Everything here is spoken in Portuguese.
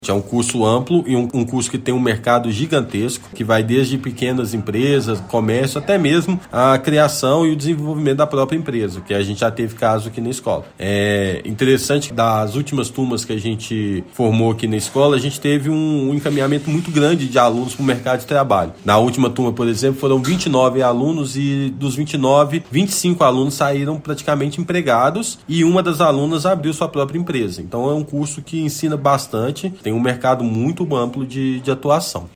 É um curso amplo e um curso que tem um mercado gigantesco, que vai desde pequenas empresas, comércio, até mesmo a criação e o desenvolvimento da própria empresa, que a gente já teve caso aqui na escola. É interessante que das últimas turmas que a gente formou aqui na escola, a gente teve um encaminhamento muito grande de alunos para o mercado de trabalho. Na última turma, por exemplo, foram 29 alunos e dos 29, 25 alunos saíram praticamente empregados e uma das alunas abriu sua própria empresa. Então é um curso que ensina bastante, tem um mercado muito amplo de atuação.